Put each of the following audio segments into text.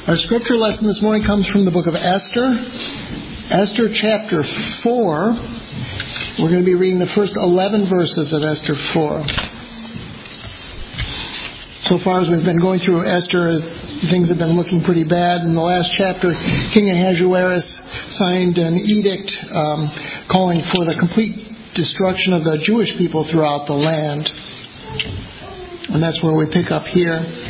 Our scripture lesson this morning comes from the book of Esther. Esther chapter 4. We're going to be reading the first 11 verses of Esther 4. So far as we've been going through Esther, things have been looking pretty bad. In the last chapter, King Ahasuerus signed an edict calling for the complete destruction of the Jewish people throughout the land. And that's where we pick up here.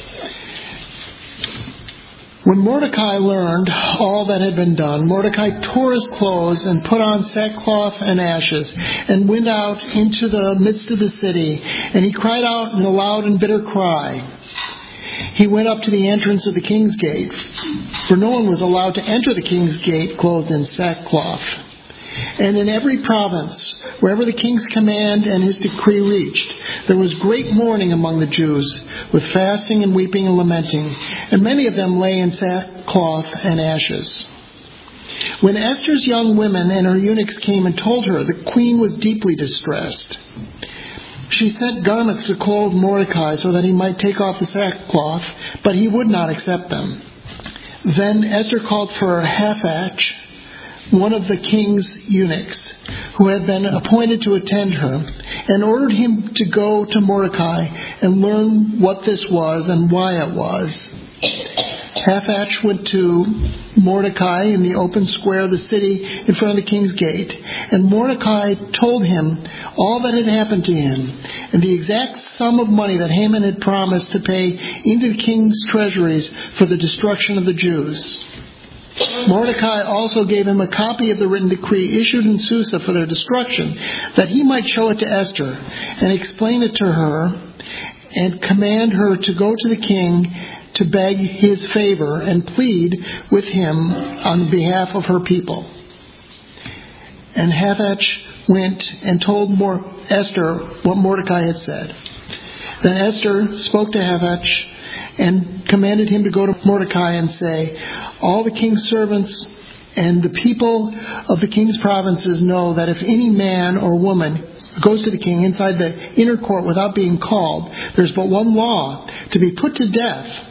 When Mordecai learned all that had been done, Mordecai tore his clothes and put on sackcloth and ashes, and went out into the midst of the city, and he cried out in a loud and bitter cry. He went up to the entrance of the king's gate, for no one was allowed to enter the king's gate clothed in sackcloth. And in every province, wherever the king's command and his decree reached, there was great mourning among the Jews, with fasting and weeping and lamenting, and many of them lay in sackcloth and ashes. When Esther's young women and her eunuchs came and told her, the queen was deeply distressed. She sent garments to clothe Mordecai so that he might take off the sackcloth, but he would not accept them. Then Esther called for Hathach, one of the king's eunuchs, who had been appointed to attend her, and ordered him to go to Mordecai and learn what this was and why it was. Hathach went to Mordecai in the open square of the city in front of the king's gate, and Mordecai told him all that had happened to him, and the exact sum of money that Haman had promised to pay into the king's treasuries for the destruction of the Jews. Mordecai also gave him a copy of the written decree issued in Susa for their destruction, that he might show it to Esther and explain it to her and command her to go to the king to beg his favor and plead with him on behalf of her people. And Hathach went and told Esther what Mordecai had said. Then Esther spoke to Hathach and commanded him to go to Mordecai and say, all the king's servants and the people of the king's provinces know that if any man or woman goes to the king inside the inner court without being called, there's but one law, to be put to death,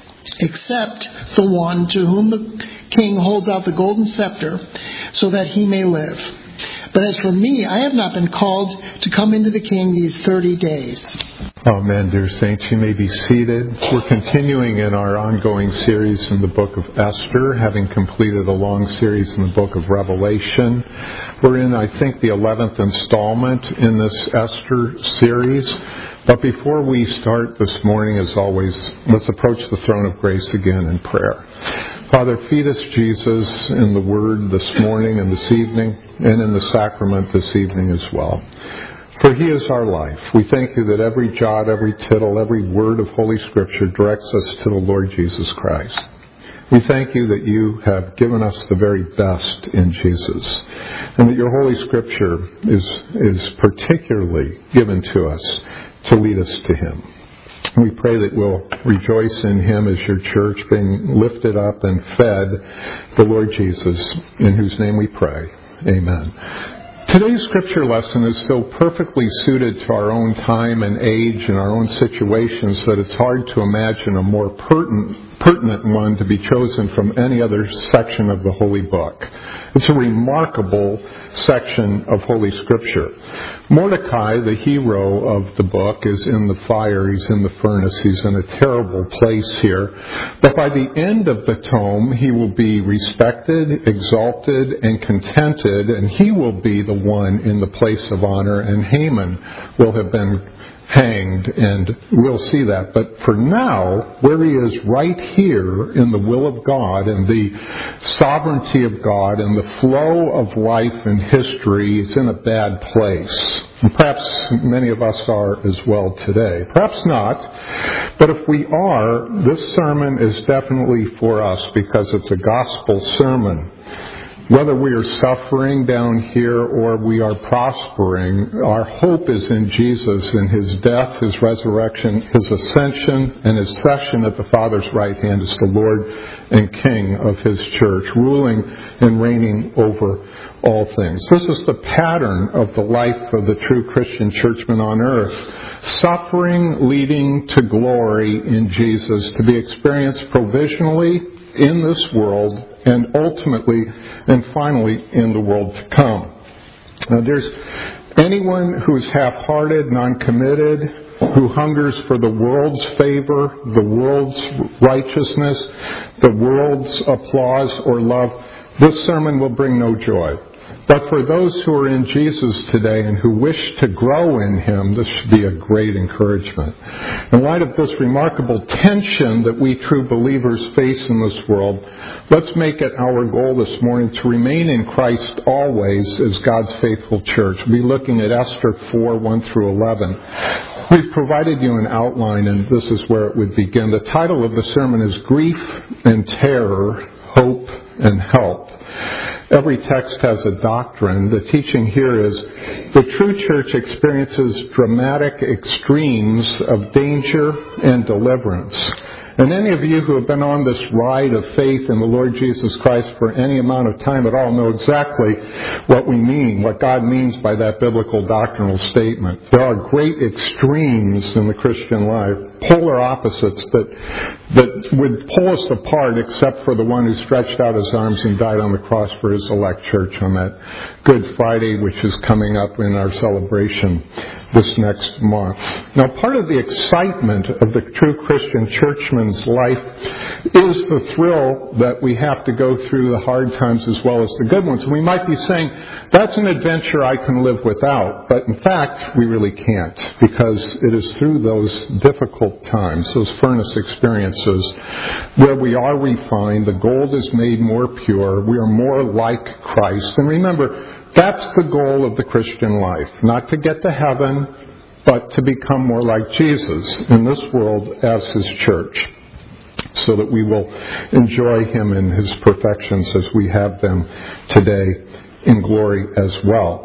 except the one to whom the king holds out the golden scepter, so that he may live. But as for me, I have not been called to come into the king these 30 days. Amen, dear saints. You may be seated. We're continuing in our ongoing series in the book of Esther, having completed a long series in the book of Revelation. We're in, I think, the 11th installment in this Esther series. But before we start this morning, as always, let's approach the throne of grace again in prayer. Father, feed us, Jesus, in the Word this morning and this evening, and in the sacrament this evening as well. For He is our life. We thank You that every jot, every tittle, every word of Holy Scripture directs us to the Lord Jesus Christ. We thank You that You have given us the very best in Jesus, and that Your Holy Scripture is particularly given to us to lead us to Him. We pray that we'll rejoice in Him as Your church, being lifted up and fed the Lord Jesus, in whose name we pray. Amen. Today's scripture lesson is so perfectly suited to our own time and age and our own situations that it's hard to imagine a more pertinent one to be chosen from any other section of the Holy Book. It's a remarkable section of Holy Scripture. Mordecai, the hero of the book, is in the fire. He's in the furnace. He's in a terrible place here. But by the end of the tome, he will be respected, exalted, and contented, and he will be the one in the place of honor, and Haman will have been hanged, and we'll see that. But for now, where he is right here in the will of God and the sovereignty of God and the flow of life and history, he's in a bad place. And perhaps many of us are as well today. Perhaps not. But if we are, this sermon is definitely for us because it's a gospel sermon. Whether we are suffering down here or we are prospering, our hope is in Jesus, in His death, His resurrection, His ascension, and His session at the Father's right hand as the Lord and King of His church, ruling and reigning over all things. This is the pattern of the life of the true Christian churchman on earth. Suffering leading to glory in Jesus, to be experienced provisionally in this world and ultimately and finally in the world to come. Now, there's anyone who's half-hearted, non-committed, who hungers for the world's favor, the world's righteousness, the world's applause or love, this sermon will bring no joy. But for those who are in Jesus today and who wish to grow in Him, this should be a great encouragement. In light of this remarkable tension that we true believers face in this world, let's make it our goal this morning to remain in Christ always as God's faithful church. We'll be looking at Esther 4, 1 through 11. We've provided you an outline, and this is where it would begin. The title of the sermon is Grief and Terror, Hope and Help. Every text has a doctrine. The teaching here is the true church experiences dramatic extremes of danger and deliverance. And any of you who have been on this ride of faith in the Lord Jesus Christ for any amount of time at all know exactly what we mean, what God means by that biblical doctrinal statement. There are great extremes in the Christian life, polar opposites that would pull us apart except for the one who stretched out His arms and died on the cross for His elect church on that Good Friday, which is coming up in our celebration this next month. Now, part of the excitement of the true Christian churchman's life is the thrill that we have to go through the hard times as well as the good ones. We might be saying, that's an adventure I can live without. But in fact, we really can't, because it is through those difficult times, those furnace experiences, where we are refined, the gold is made more pure, we are more like Christ. And remember, that's the goal of the Christian life, not to get to heaven, but to become more like Jesus in this world as His church, so that we will enjoy Him in His perfections as we have them today in glory as well.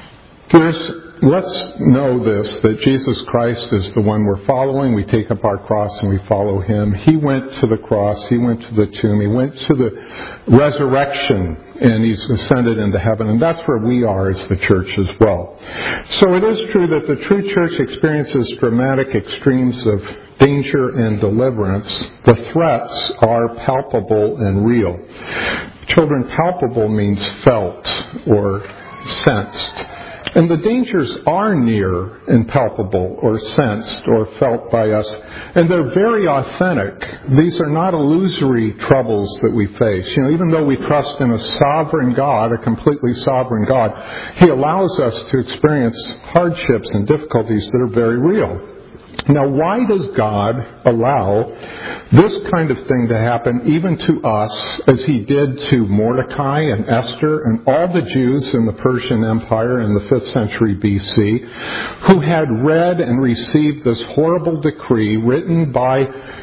Let's know this, that Jesus Christ is the one we're following. We take up our cross and we follow Him. He went to the cross. He went to the tomb. He went to the resurrection, and He's ascended into heaven. And that's where we are as the church as well. So it is true that the true church experiences dramatic extremes of danger and deliverance. The threats are palpable and real. Children, palpable means felt or sensed. And the dangers are near and palpable or sensed or felt by us. And they're very authentic. These are not illusory troubles that we face. Even though we trust in a sovereign God, a completely sovereign God, He allows us to experience hardships and difficulties that are very real. Now, why does God allow this kind of thing to happen even to us, as He did to Mordecai and Esther and all the Jews in the Persian Empire in the 5th century BC, who had read and received this horrible decree written by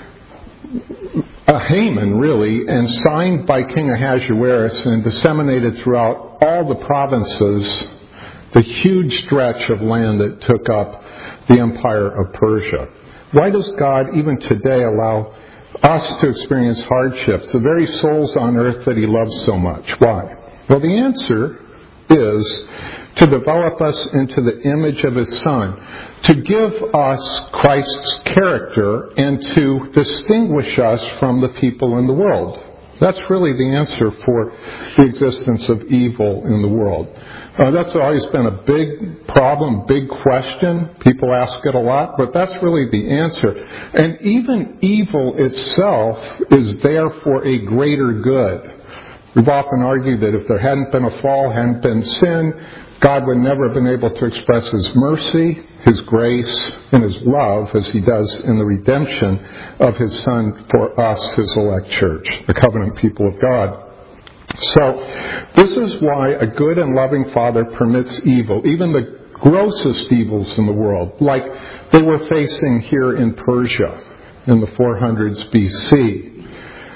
Haman, really, and signed by King Ahasuerus and disseminated throughout all the provinces, the huge stretch of land that took up the empire of Persia? Why does God even today allow us to experience hardships, the very souls on earth that He loves so much? Why? Well, the answer is to develop us into the image of His Son, to give us Christ's character, and to distinguish us from the people in the world. That's really the answer for the existence of evil in the world. That's always been a big problem, big question. People ask it a lot, but that's really the answer. And even evil itself is there for a greater good. We've often argued that if there hadn't been a fall, hadn't been sin, God would never have been able to express His mercy, His grace, and His love as He does in the redemption of His Son for us, His elect church, the covenant people of God. So, this is why a good and loving Father permits evil, even the grossest evils in the world, like they were facing here in Persia in the 400s BC.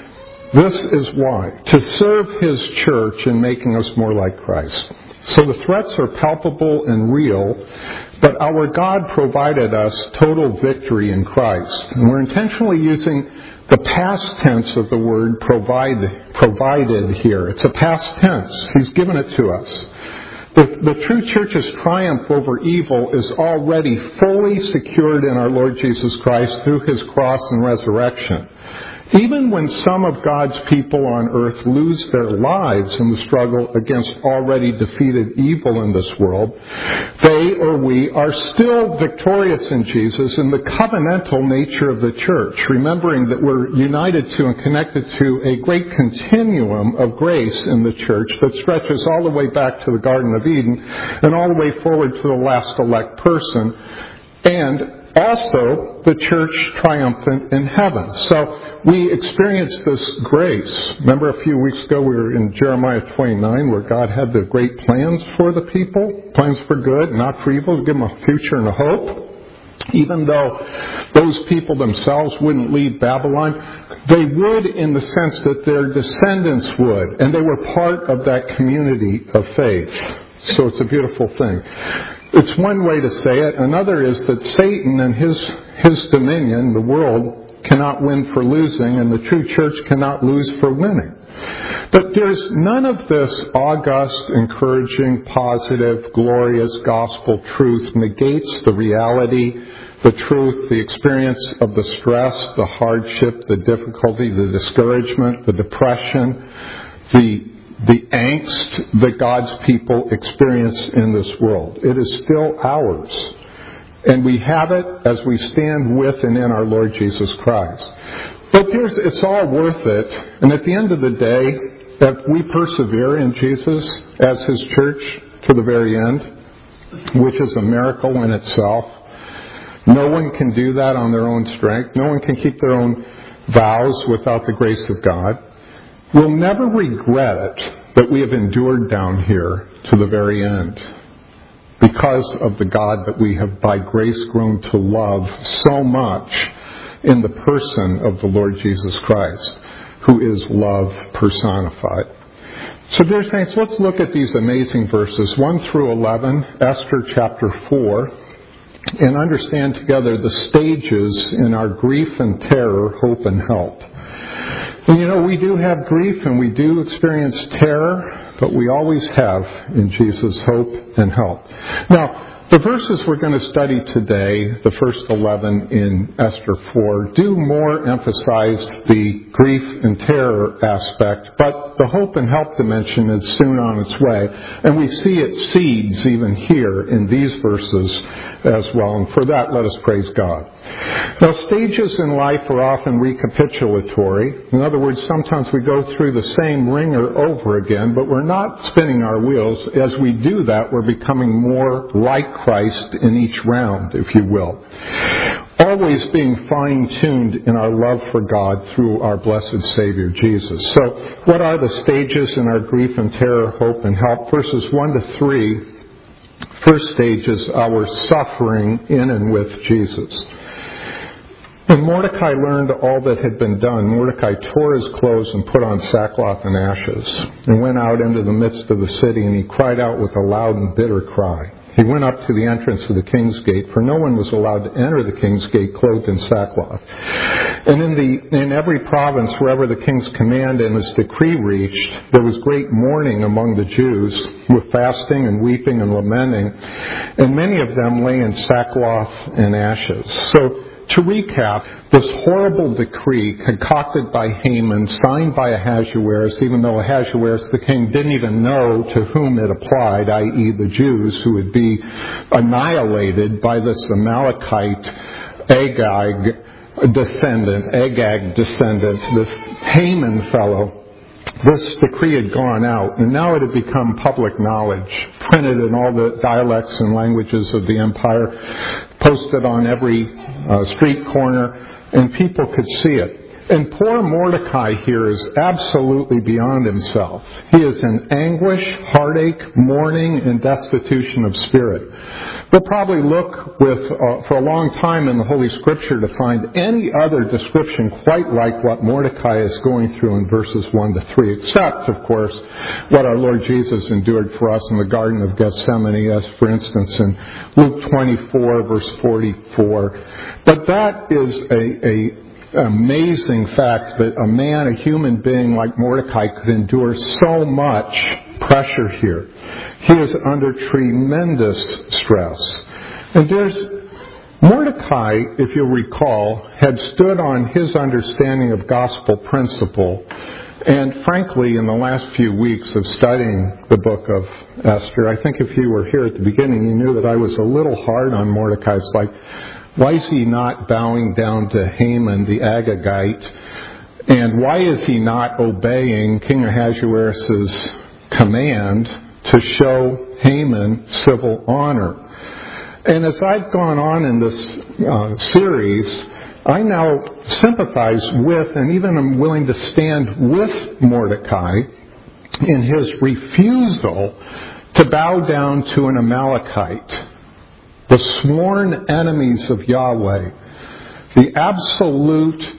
This is why. To serve His church in making us more like Christ. So the threats are palpable and real, but our God provided us total victory in Christ. And we're intentionally using the past tense of the word provided here. It's a past tense. He's given it to us. The true church's triumph over evil is already fully secured in our Lord Jesus Christ through His cross and resurrection. Even when some of God's people on earth lose their lives in the struggle against already defeated evil in this world, they or we are still victorious in Jesus in the covenantal nature of the church, remembering that we're united to and connected to a great continuum of grace in the church that stretches all the way back to the Garden of Eden and all the way forward to the last elect person, and also the church triumphant in heaven. So we experience this grace. Remember a few weeks ago we were in Jeremiah 29 where God had the great plans for the people, plans for good, not for evil, to give them a future and a hope. Even though those people themselves wouldn't leave Babylon, they would in the sense that their descendants would, and they were part of that community of faith. So it's a beautiful thing. It's one way to say it. Another is that Satan and his dominion, the world, cannot win for losing, and the true church cannot lose for winning. But there's none of this august, encouraging, positive, glorious gospel truth negates the reality, the truth, the experience of the stress, the hardship, the difficulty, the discouragement, the depression, the angst that God's people experience in this world. It is still ours. And we have it as we stand with and in our Lord Jesus Christ. But it's all worth it. And at the end of the day, if we persevere in Jesus as His church to the very end, which is a miracle in itself, no one can do that on their own strength. No one can keep their own vows without the grace of God. We'll never regret it that we have endured down here to the very end, because of the God that we have by grace grown to love so much in the person of the Lord Jesus Christ, who is love personified. So dear saints, let's look at these amazing verses 1 through 11, Esther chapter 4, and understand together the stages in our grief and terror, hope and help. And we do have grief and we do experience terror, but we always have in Jesus hope and help. Now, the verses we're going to study today, the first 11 in Esther 4, do more emphasize the grief and terror aspect, but the hope and help dimension is soon on its way. And we see its seeds even here in these verses as well. And for that, let us praise God. Now, stages in life are often recapitulatory. In other words, sometimes we go through the same wringer over again, but we're not spinning our wheels. As we do that, we're becoming more like Christ in each round, if you will. Always being fine-tuned in our love for God through our blessed Savior, Jesus. So, what are the stages in our grief and terror, hope and help? Verses 1 to 3. First stage is our suffering in and with Jesus. When Mordecai learned all that had been done, Mordecai tore his clothes and put on sackcloth and ashes, and went out into the midst of the city, and he cried out with a loud and bitter cry. He went up to the entrance of the king's gate, for no one was allowed to enter the king's gate clothed in sackcloth. And in every province, wherever the king's command and his decree reached, there was great mourning among the Jews, with fasting and weeping and lamenting, and many of them lay in sackcloth and ashes. So, to recap, this horrible decree concocted by Haman, signed by Ahasuerus, even though Ahasuerus, the king, didn't even know to whom it applied, i.e. the Jews, who would be annihilated by this Amalekite Agag descendant, this Haman fellow. This decree had gone out, and now it had become public knowledge, printed in all the dialects and languages of the empire, posted on every street corner, and people could see it. And poor Mordecai here is absolutely beyond himself. He is in anguish, heartache, mourning, and destitution of spirit. We'll probably look for a long time in the Holy Scripture to find any other description quite like what Mordecai is going through in verses 1 to 3, except, of course, what our Lord Jesus endured for us in the Garden of Gethsemane, as for instance in Luke 24, verse 44. But that is a amazing fact that a man, a human being like Mordecai could endure so much pressure here. He is under tremendous stress. And Mordecai, if you'll recall, had stood on his understanding of gospel principle. And frankly, in the last few weeks of studying the book of Esther, I think if you were here at the beginning, you knew that I was a little hard on Mordecai. It's like, why is he not bowing down to Haman the Agagite? And why is he not obeying King Ahasuerus' command to show Haman civil honor? And as I've gone on in this series, I now sympathize with and even am willing to stand with Mordecai in his refusal to bow down to an Amalekite, the sworn enemies of Yahweh, the absolute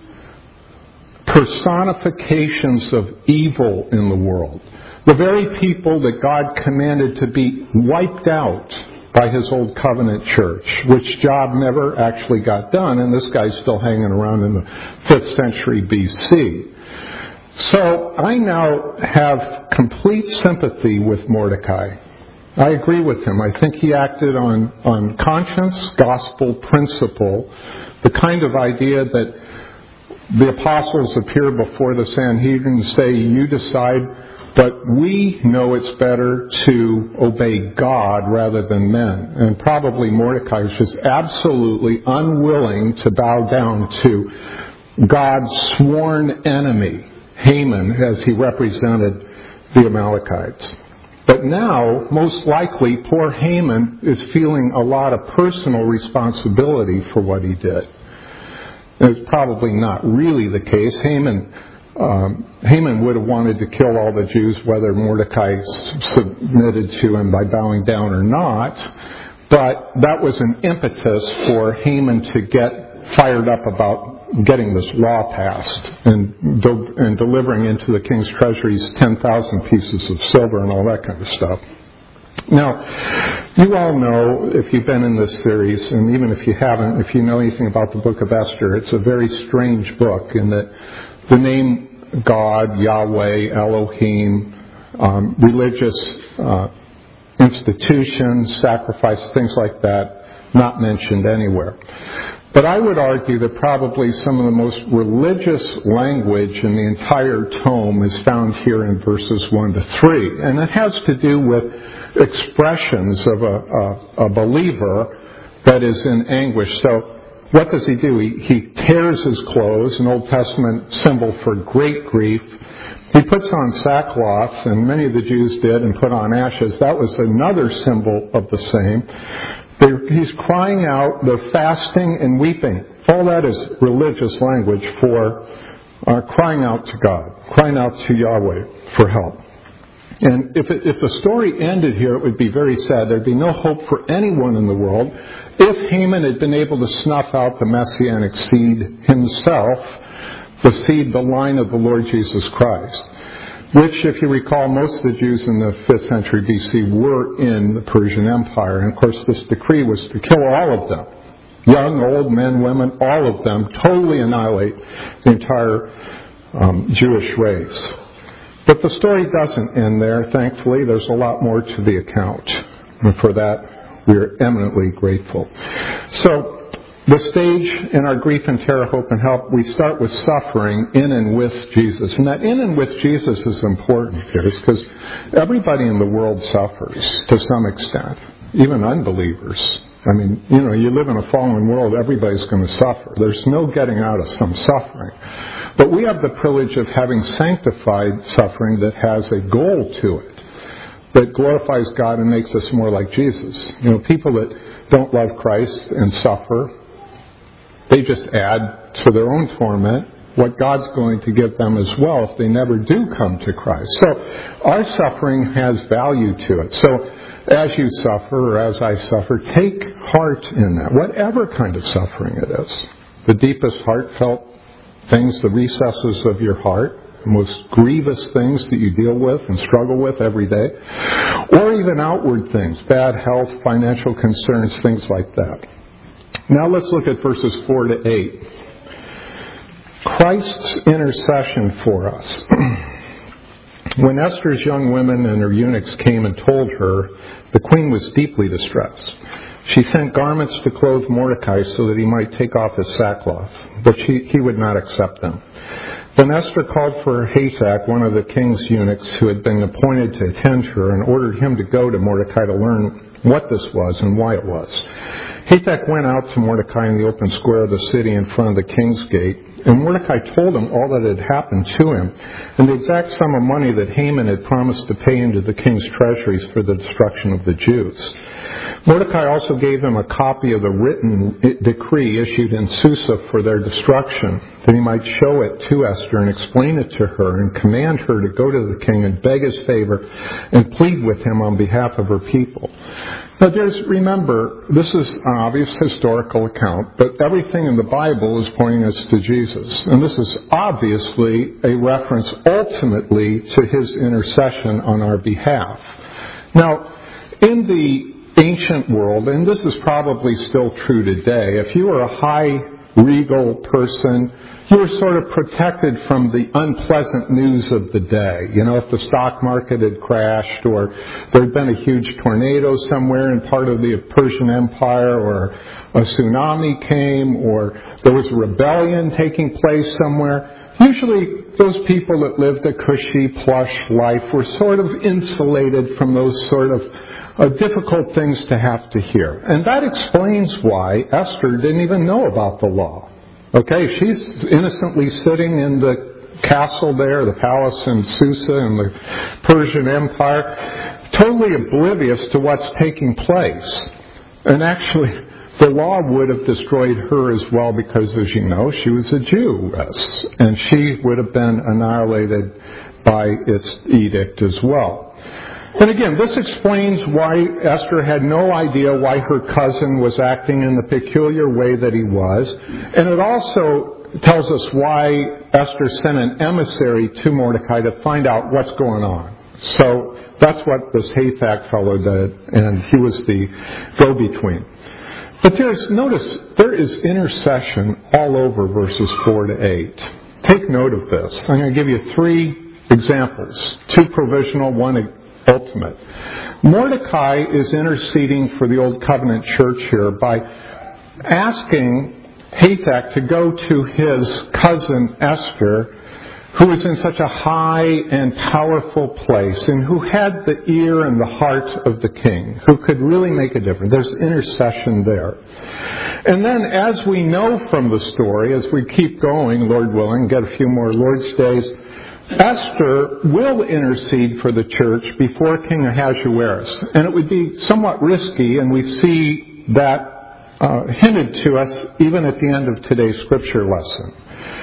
personifications of evil in the world, the very people that God commanded to be wiped out by his old covenant church, which job never actually got done, and this guy's still hanging around in the 5th century BC. So I now have complete sympathy with Mordecai. I agree with him. I think he acted on conscience, gospel principle, the kind of idea that the apostles appear before the Sanhedrin and say, you decide, but we know it's better to obey God rather than men. And probably Mordecai was just absolutely unwilling to bow down to God's sworn enemy, Haman, as he represented the Amalekites. But now, most likely, poor Haman is feeling a lot of personal responsibility for what he did. It's probably not really the case. Haman would have wanted to kill all the Jews, whether Mordecai submitted to him by bowing down or not. But that was an impetus for Haman to get fired up about getting this law passed and delivering into the king's treasuries 10,000 pieces of silver and all that kind of stuff. Now, you all know, if you've been in this series, and even if you haven't, if you know anything about the book of Esther, it's a very strange book in that the name God, Yahweh, Elohim, religious institutions, sacrifices, things like that, not mentioned anywhere. But I would argue that probably some of the most religious language in the entire tome is found here in verses 1 to 3. And it has to do with expressions of a believer that is in anguish. So what does he do? He tears his clothes, an Old Testament symbol for great grief. He puts on sackcloth, and many of the Jews did, and put on ashes. That was another symbol of the same. He's crying out, they're fasting and weeping. All that is religious language for crying out to God, crying out to Yahweh for help. And if the story ended here, it would be very sad. There'd be no hope for anyone in the world. If Haman had been able to snuff out the Messianic seed himself, the line of the Lord Jesus Christ, which, if you recall, most of the Jews in the 5th century BC were in the Persian Empire. And, of course, this decree was to kill all of them. Young, old, men, women, all of them, totally annihilate the entire Jewish race. But the story doesn't end there, thankfully. There's a lot more to the account. And for that, we are eminently grateful. So, the stage in our grief and terror, hope and help, we start with suffering in and with Jesus. And that in and with Jesus is important here, because everybody in the world suffers to some extent, even unbelievers. I mean, you live in a fallen world, everybody's going to suffer. There's no getting out of some suffering. But we have the privilege of having sanctified suffering that has a goal to it, that glorifies God and makes us more like Jesus. People that don't love Christ and suffer, they just add to their own torment what God's going to give them as well if they never do come to Christ. So our suffering has value to it. So as you suffer, or as I suffer, take heart in that, whatever kind of suffering it is. The deepest heartfelt things, the recesses of your heart, the most grievous things that you deal with and struggle with every day, or even outward things, bad health, financial concerns, things like that. Now let's look at verses 4 to 8. Christ's intercession for us. When Esther's young women and her eunuchs came and told her, the queen was deeply distressed. She sent garments to clothe Mordecai so that he might take off his sackcloth, but he would not accept them. Then Esther called for Hathach, one of the king's eunuchs who had been appointed to attend her, and ordered him to go to Mordecai to learn what this was and why it was. Hathach went out to Mordecai in the open square of the city in front of the king's gate, and Mordecai told him all that had happened to him, and the exact sum of money that Haman had promised to pay into the king's treasuries for the destruction of the Jews. Mordecai also gave him a copy of the written decree issued in Susa for their destruction, that he might show it to Esther and explain it to her and command her to go to the king and beg his favor and plead with him on behalf of her people. Now, remember, this is an obvious historical account, but everything in the Bible is pointing us to Jesus. And this is obviously a reference ultimately to his intercession on our behalf. Now, in the ancient world, and this is probably still true today, if you were a high regal person, you were sort of protected from the unpleasant news of the day. You know, if the stock market had crashed, or there had been a huge tornado somewhere in part of the Persian Empire, or a tsunami came, or there was a rebellion taking place somewhere, usually those people that lived a cushy, plush life were sort of insulated from those sort of difficult things to have to hear. And that explains why Esther didn't even know about the law. Okay, she's innocently sitting in the castle there, the palace in Susa in the Persian Empire, totally oblivious to what's taking place. And actually, the law would have destroyed her as well because, as you know, she was a Jewess, and she would have been annihilated by its edict as well. And again, this explains why Esther had no idea why her cousin was acting in the peculiar way that he was. And it also tells us why Esther sent an emissary to Mordecai to find out what's going on. So that's what this Hathach fellow did, and he was the go-between. But notice, there is intercession all over verses 4 to 8. Take note of this. I'm going to give you 3 examples. 2 provisional, 1 ultimate. Mordecai is interceding for the Old Covenant church here by asking Hathach to go to his cousin Esther, who was in such a high and powerful place, and who had the ear and the heart of the king, who could really make a difference. There's intercession there. And then, as we know from the story, as we keep going, Lord willing, get a few more Lord's days, Esther will intercede for the church before King Ahasuerus. And it would be somewhat risky, and we see that hinted to us even at the end of today's scripture lesson.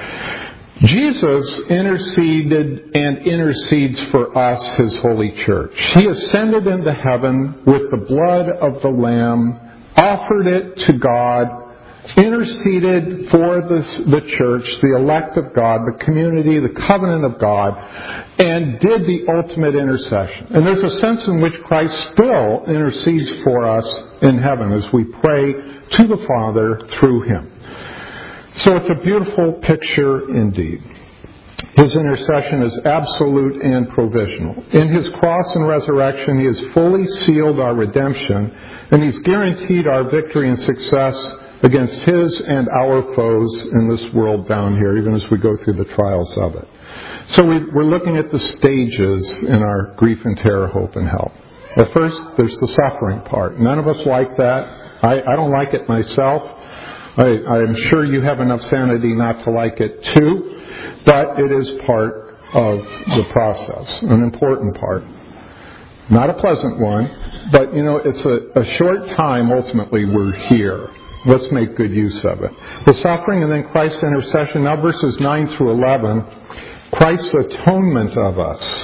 Jesus interceded and intercedes for us, his holy church. He ascended into heaven with the blood of the Lamb, offered it to God, interceded for the church, the elect of God, the community, the covenant of God, and did the ultimate intercession. And there's a sense in which Christ still intercedes for us in heaven as we pray to the Father through him. So it's a beautiful picture indeed. His intercession is absolute and provisional. In his cross and resurrection, he has fully sealed our redemption, and he's guaranteed our victory and success against his and our foes in this world down here, even as we go through the trials of it. So we're looking at the stages in our grief and terror, hope and help. Well, first, there's the suffering part. None of us like that. I don't like it myself. I'm sure you have enough sanity not to like it too, but it is part of the process, an important part. Not a pleasant one, but it's a short time ultimately we're here. Let's make good use of it. The suffering and then Christ's intercession. Now verses 9 through 11. Christ's atonement of us.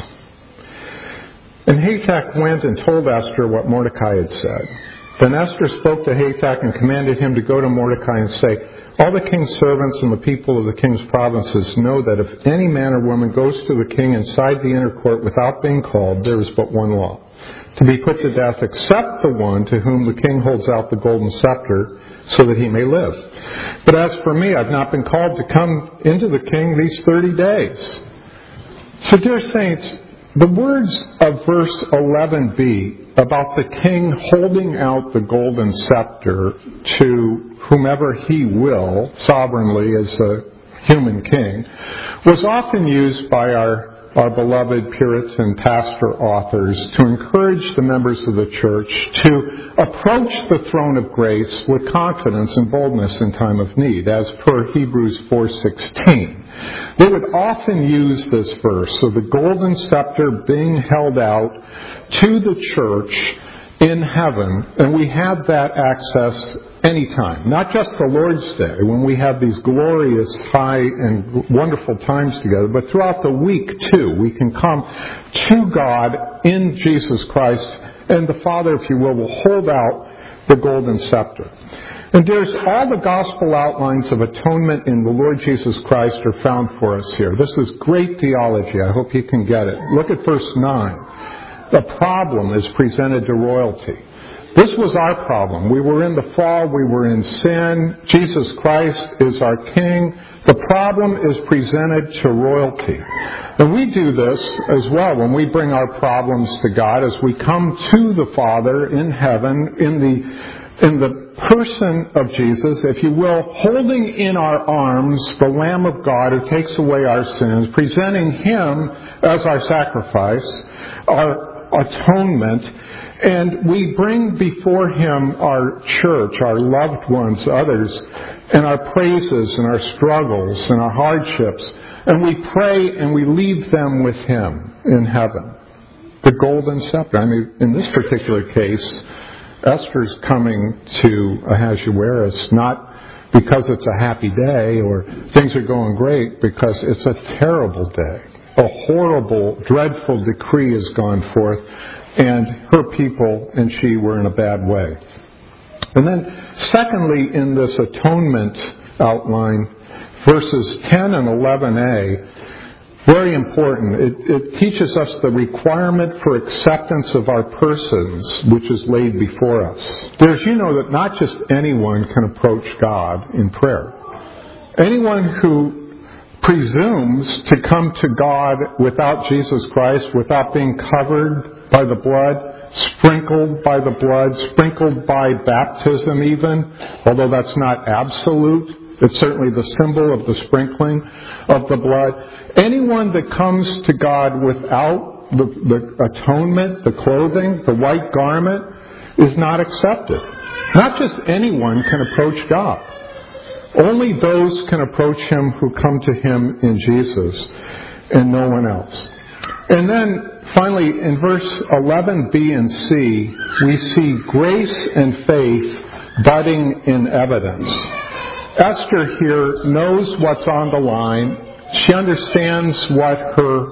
And Hathach went and told Esther what Mordecai had said. Then Esther spoke to Hathach and commanded him to go to Mordecai and say, all the king's servants and the people of the king's provinces know that if any man or woman goes to the king inside the inner court without being called, there is but one law, to be put to death except the one to whom the king holds out the golden scepter so that he may live. But as for me, I've not been called to come into the king these 30 days. So dear saints, the words of verse 11b about the king holding out the golden scepter to whomever he will, sovereignly as a human king, was often used by our beloved Puritan pastor authors to encourage the members of the church to approach the throne of grace with confidence and boldness in time of need, as per Hebrews 4:16. They would often use this verse of the golden scepter being held out to the church in heaven, and we have that access anytime, not just the Lord's Day when we have these glorious, high, and wonderful times together, but throughout the week too. We can come to God in Jesus Christ, and the Father, if you will hold out the golden scepter. And there's all the gospel outlines of atonement in the Lord Jesus Christ are found for us here. This is great theology. I hope you can get it. Look at verse 9. The problem is presented to royalty. This was our problem. We were in the fall. We were in sin. Jesus Christ is our King. The problem is presented to royalty. And we do this as well when we bring our problems to God, as we come to the Father in heaven in the person of Jesus, if you will, holding in our arms the Lamb of God who takes away our sins, presenting Him as our sacrifice, our atonement, and we bring before Him our church, our loved ones, others, and our praises and our struggles and our hardships, and we pray and we leave them with Him in heaven. The golden scepter. I mean, in this particular case, Esther's coming to Ahasuerus not because it's a happy day or things are going great, because it's a terrible day. A horrible, dreadful decree has gone forth, and her people and she were in a bad way. And then, secondly, in this atonement outline, verses 10 and 11a, very important. It teaches us the requirement for acceptance of our persons, which is laid before us. There's, you know, that not just anyone can approach God in prayer. Anyone who presumes to come to God without Jesus Christ, without being covered by the blood, sprinkled by the blood, sprinkled by baptism even, although that's not absolute, it's certainly the symbol of the sprinkling of the blood. Anyone that comes to God without the atonement, the clothing, the white garment, is not accepted. Not just anyone can approach God. Only those can approach Him who come to Him in Jesus, and no one else. And then, finally, in verse 11b and c, we see grace and faith budding in evidence. Esther here knows what's on the line. She understands what her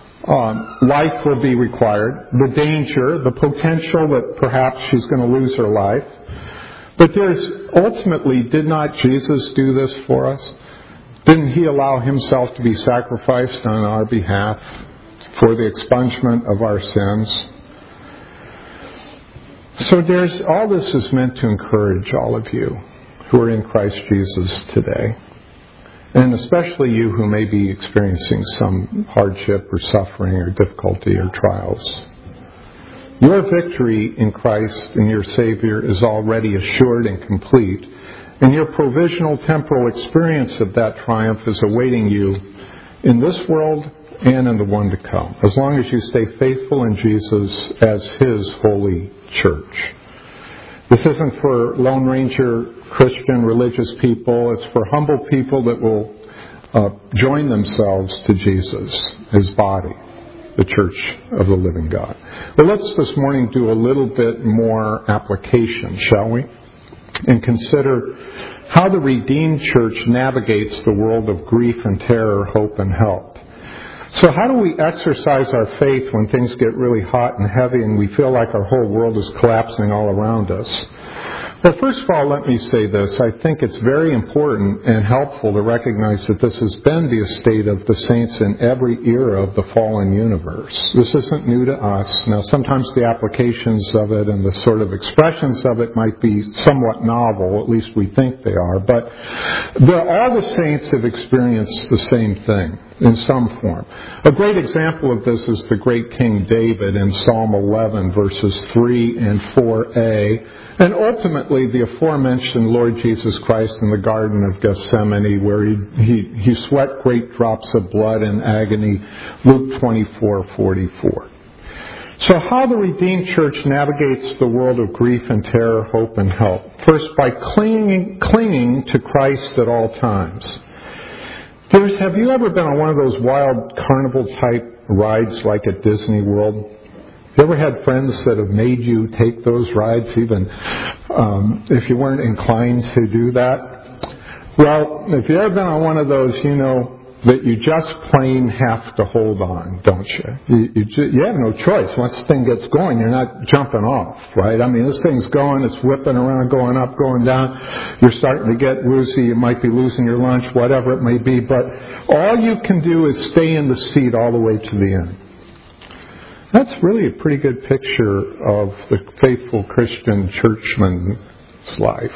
life will be required, the danger, the potential that perhaps she's going to lose her life. But ultimately, did not Jesus do this for us? Didn't He allow Himself to be sacrificed on our behalf for the expungement of our sins? So all this is meant to encourage all of you who are in Christ Jesus today. And especially you who may be experiencing some hardship or suffering or difficulty or trials. Your victory in Christ and your Savior is already assured and complete, and your provisional temporal experience of that triumph is awaiting you in this world and in the one to come, as long as you stay faithful in Jesus as His holy church. This isn't for Lone Ranger Christian religious people. It's for humble people that will join themselves to Jesus, His body, the church of the living God. Well, let's this morning do a little bit more application, shall we? and consider how the redeemed church navigates the world of grief and terror, hope and help. So how do we exercise our faith when things get really hot and heavy and we feel like our whole world is collapsing all around us? Well, first of all, let me say this. I think it's very important and helpful to recognize that this has been the estate of the saints in every era of the fallen universe. This isn't new to us. Now, sometimes the applications of it and the sort of expressions of it might be somewhat novel, at least we think they are, but all the saints have experienced the same thing in some form. A great example of this is the great King David in Psalm 11, verses 3 and 4a, and ultimately the aforementioned Lord Jesus Christ in the Garden of Gethsemane, where he sweat great drops of blood in agony, Luke 24:44. So how the redeemed church navigates the world of grief and terror, hope and help. First, by clinging to Christ at all times. Have you ever been on one of those wild carnival-type rides like at Disney World? You ever had friends that have made you take those rides, even if you weren't inclined to do that? Well, if you've ever been on one of those, you know that you just plain have to hold on, don't you? You have no choice. Once this thing gets going, you're not jumping off, right? I mean, this thing's going, it's whipping around, going up, going down. You're starting to get woozy. You might be losing your lunch, whatever it may be. But all you can do is stay in the seat all the way to the end. That's really a pretty good picture of the faithful Christian churchman's life.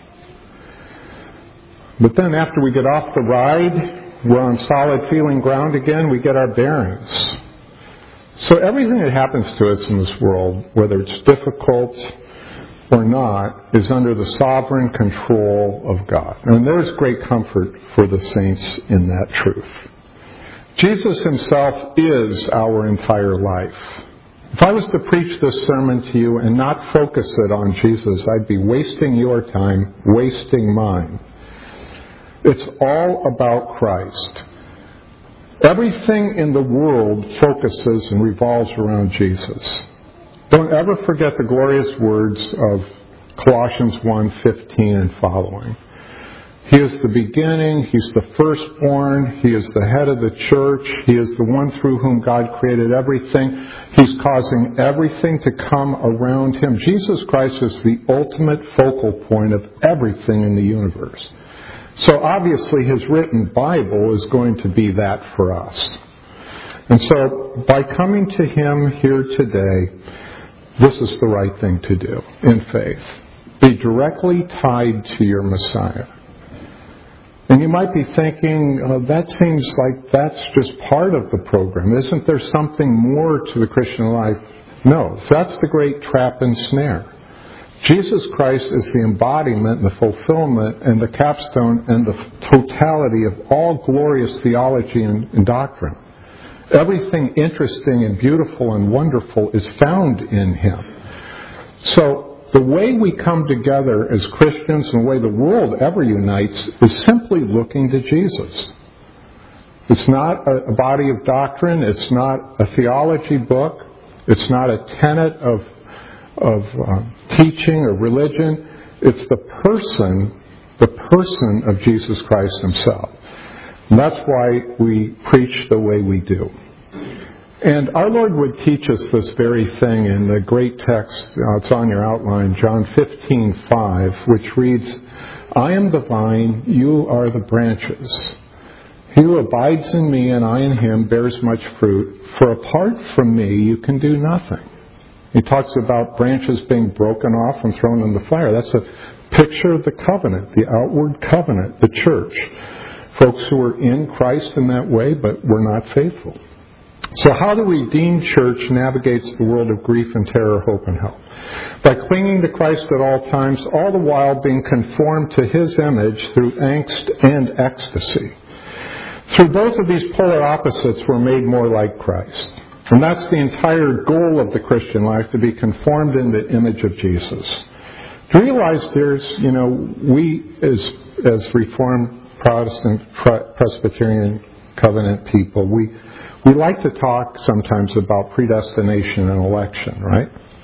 But then after we get off the ride, we're on solid feeling ground again, we get our bearings. So everything that happens to us in this world, whether it's difficult or not, is under the sovereign control of God. And there's great comfort for the saints in that truth. Jesus himself is our entire life. If I was to preach this sermon to you and not focus it on Jesus, I'd be wasting your time, wasting mine. It's all about Christ. Everything in the world focuses and revolves around Jesus. Don't ever forget the glorious words of Colossians 1:15 and following. He is the beginning, He's the firstborn, He is the head of the church, He is the one through whom God created everything. He's causing everything to come around Him. Jesus Christ is the ultimate focal point of everything in the universe. So obviously His written Bible is going to be that for us. And so by coming to Him here today, this is the right thing to do in faith. Be directly tied to your Messiah. And you might be thinking, that seems like that's just part of the program. Isn't there something more to the Christian life? No, that's the great trap and snare. Jesus Christ is the embodiment and the fulfillment and the capstone and the totality of all glorious theology and doctrine. Everything interesting and beautiful and wonderful is found in Him. So the way we come together as Christians and the way the world ever unites is simply looking to Jesus. It's not a body of doctrine. It's not a theology book. It's not a tenet of teaching or religion. It's the person of Jesus Christ Himself. And that's why we preach the way we do. And our Lord would teach us this very thing in the great text, it's on your outline, John 15:5, which reads, I am the vine, you are the branches. He who abides in me and I in him bears much fruit, for apart from me you can do nothing. He talks about branches being broken off and thrown in the fire. That's a picture of the covenant, the outward covenant, the church. Folks who are in Christ in that way, but were not faithful. So how the redeemed church navigates the world of grief and terror, hope and help. By clinging to Christ at all times, all the while being conformed to His image through angst and ecstasy. Through both of these polar opposites, we're made more like Christ. And that's the entire goal of the Christian life, to be conformed in the image of Jesus. To realize we as Reformed Protestant Presbyterian covenant people, we like to talk sometimes about predestination and election, right?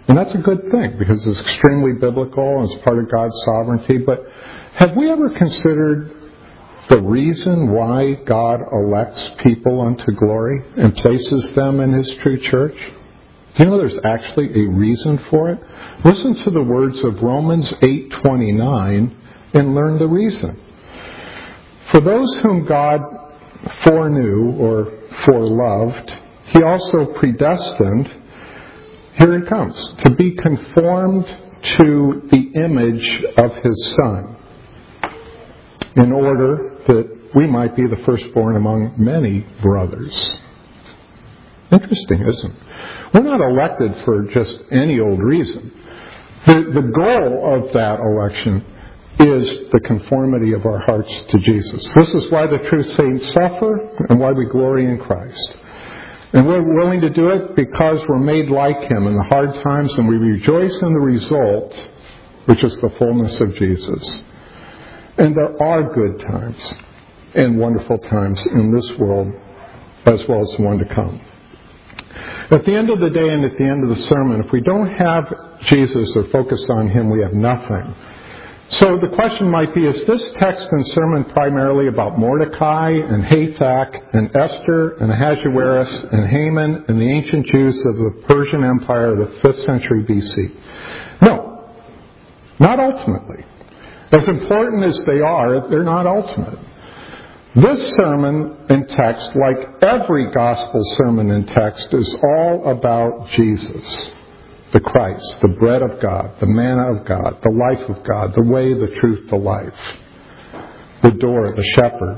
And that's a good thing because it's extremely biblical and it's part of God's sovereignty. But have we ever considered the reason why God elects people unto glory and places them in His true church? Do you know there's actually a reason for it? Listen to the words of Romans 8:29 and learn the reason. For those whom God foreknew or foreloved, He also predestined, here it comes, to be conformed to the image of His Son, in order that we might be the firstborn among many brothers. Interesting, isn't it? We're not elected for just any old reason. The goal of that election is the conformity of our hearts to Jesus. This is why the true saints suffer and why we glory in Christ. And we're willing to do it because we're made like Him in the hard times, and we rejoice in the result, which is the fullness of Jesus. And there are good times and wonderful times in this world as well as the one to come. At the end of the day and at the end of the sermon, if we don't have Jesus or focus on Him, we have nothing. So the question might be, is this text and sermon primarily about Mordecai and Hathach and Esther and Ahasuerus and Haman and the ancient Jews of the Persian Empire of the 5th century BC? No, not ultimately. As important as they are, they're not ultimate. This sermon and text, like every gospel sermon and text, is all about Jesus, the Christ, the bread of God, the manna of God, the life of God, the way, the truth, the life, the door, the shepherd.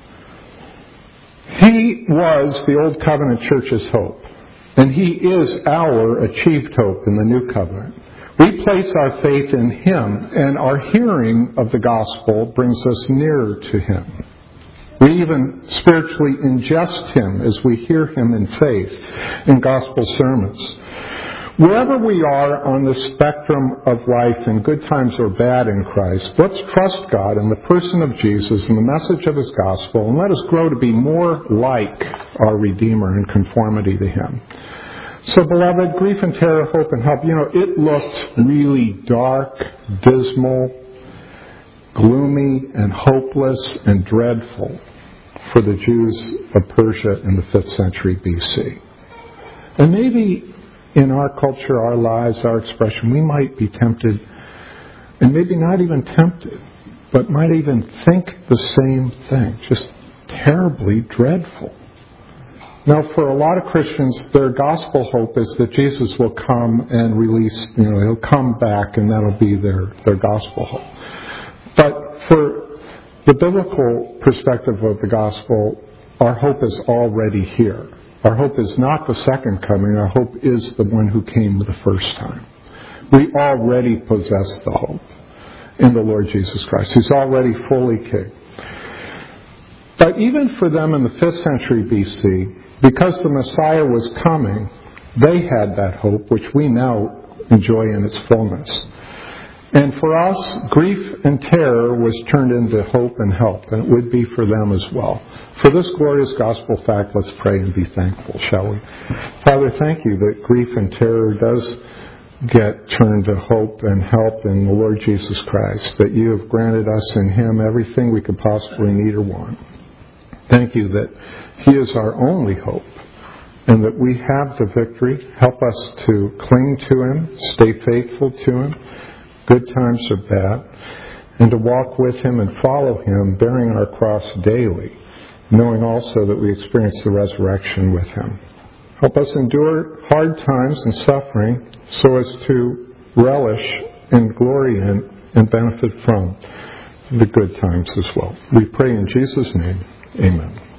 He was the Old Covenant Church's hope, and He is our achieved hope in the New Covenant. We place our faith in Him, and our hearing of the gospel brings us nearer to Him. We even spiritually ingest Him as we hear Him in faith in gospel sermons. Wherever we are on the spectrum of life, in good times or bad in Christ, let's trust God in the person of Jesus and the message of His gospel, and let us grow to be more like our Redeemer in conformity to Him. So, beloved, grief and terror, hope and help. It looked really dark, dismal, gloomy and hopeless and dreadful for the Jews of Persia in the 5th century BC. And maybe in our culture, our lives, our expression, we might be tempted, and maybe not even tempted, but might even think the same thing, just terribly dreadful. Now, for a lot of Christians, their gospel hope is that Jesus will come and release, He'll come back, and that'll be their gospel hope. But for the biblical perspective of the gospel, our hope is already here. Our hope is not the second coming. Our hope is the one who came the first time. We already possess the hope in the Lord Jesus Christ, who's already fully King. But even for them in the 5th century BC, because the Messiah was coming, they had that hope, which we now enjoy in its fullness. And for us, grief and terror was turned into hope and help, and it would be for them as well. For this glorious gospel fact, let's pray and be thankful, shall we? Father, thank You that grief and terror does get turned to hope and help in the Lord Jesus Christ, that You have granted us in Him everything we could possibly need or want. Thank You that He is our only hope, and that we have the victory. Help us to cling to Him, stay faithful to Him, good times or bad, and to walk with Him and follow Him, bearing our cross daily, knowing also that we experience the resurrection with Him. Help us endure hard times and suffering so as to relish and glory in and benefit from the good times as well. We pray in Jesus' name. Amen.